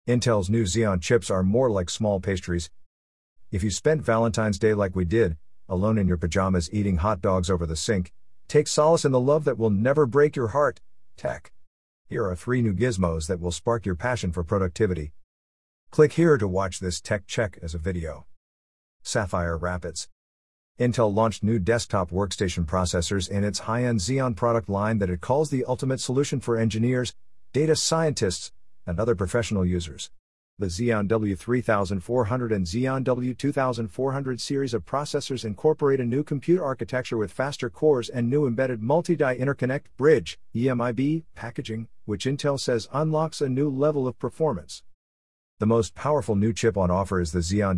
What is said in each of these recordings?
Intel's new Xeon chips are more like small pastries. If you spent Valentine's Day like we did, alone in your pajamas eating hot dogs over the sink, take solace in the love that will never break your heart, tech. Here are 3 new gizmos that will spark your passion for productivity. Click here to watch this tech check as a video. Sapphire Rapids. Intel launched new desktop workstation processors in its high-end Xeon product line that it calls the ultimate solution for engineers, data scientists, and other professional users. The Xeon W3400 and Xeon W2400 series of processors incorporate a new compute architecture with faster cores and new embedded multi-die interconnect bridge (EMIB) packaging, which Intel says unlocks a new level of performance. The most powerful new chip on offer is the Xeon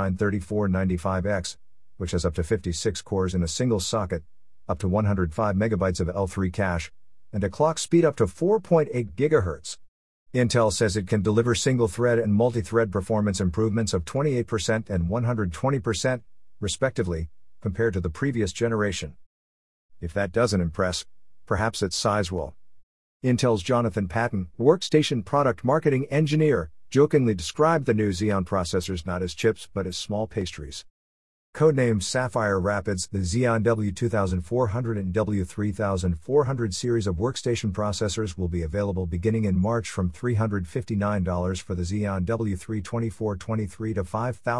W93495X, which has up to 56 cores in a single socket, up to 105 MB of L3 cache, and a clock speed up to 4.8 GHz. Intel says it can deliver single-thread and multi-thread performance improvements of 28% and 120%, respectively, compared to the previous generation. If that doesn't impress, perhaps its size will. Intel's Jonathan Patton, workstation product marketing engineer, jokingly described the new Xeon processors not as chips but as small pastries. Codenamed Sapphire Rapids, the Xeon W2400 and W3400 series of workstation processors will be available beginning in March from $359 for the Xeon W32423 to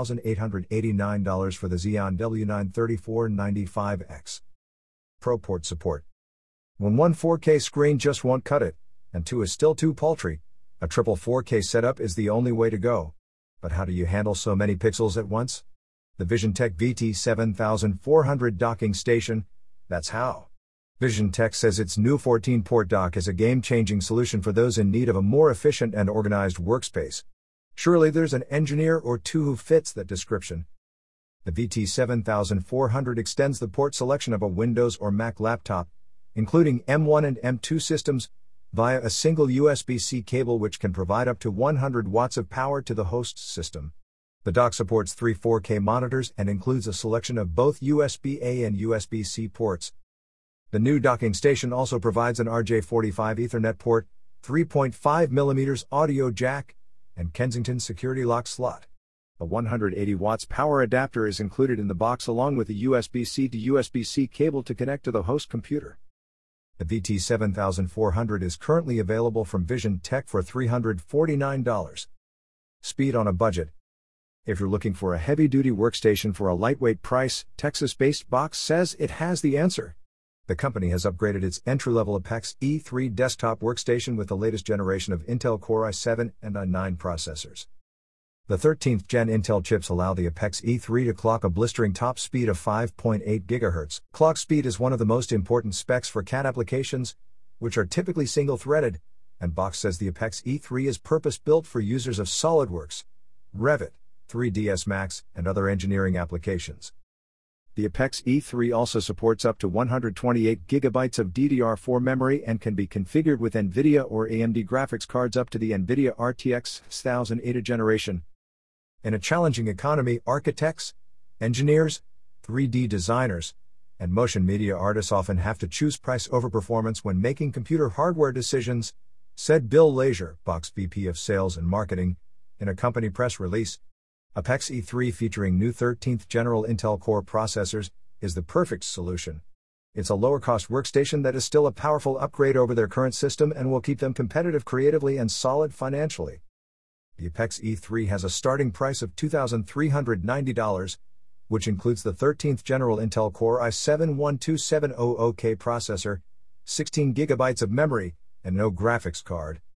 $5,889 for the Xeon W93495X. ProPort support. When one 4K screen just won't cut it, and 2 is still too paltry, a triple 4K setup is the only way to go. But how do you handle so many pixels at once? The VisionTek VT7400 docking station, that's how. VisionTek says its new 14-port dock is a game-changing solution for those in need of a more efficient and organized workspace. Surely there's an engineer or two who fits that description. The VT7400 extends the port selection of a Windows or Mac laptop, including M1 and M2 systems, via a single USB-C cable which can provide up to 100 watts of power to the host system. The dock supports 3 4K monitors and includes a selection of both USB-A and USB-C ports. The new docking station also provides an RJ45 Ethernet port, 3.5mm audio jack, and Kensington security lock slot. A 180 watts power adapter is included in the box along with a USB-C to USB-C cable to connect to the host computer. The VT7400 is currently available from VisionTek for $349. Speed on a budget. If you're looking for a heavy-duty workstation for a lightweight price, Texas-based Box says it has the answer. The company has upgraded its entry-level Apex E3 desktop workstation with the latest generation of Intel Core i7 and i9 processors. The 13th gen Intel chips allow the Apex E3 to clock a blistering top speed of 5.8 GHz. Clock speed is one of the most important specs for CAD applications, which are typically single-threaded, and Box says the Apex E3 is purpose-built for users of SolidWorks, Revit, 3ds Max, and other engineering applications. The Apex E3 also supports up to 128 GB of DDR4 memory and can be configured with NVIDIA or AMD graphics cards up to the NVIDIA RTX 6080 generation. In a challenging economy, architects, engineers, 3D designers, and motion media artists often have to choose price over performance when making computer hardware decisions, said Bill Lazier, Box VP of Sales and Marketing, in a company press release. Apex E3 featuring new 13th General Intel Core processors is the perfect solution. It's a lower-cost workstation that is still a powerful upgrade over their current system and will keep them competitive creatively and solid financially. The Apex E3 has a starting price of $2,390, which includes the 13th General Intel Core i7-12700K processor, 16 GB of memory, and no graphics card.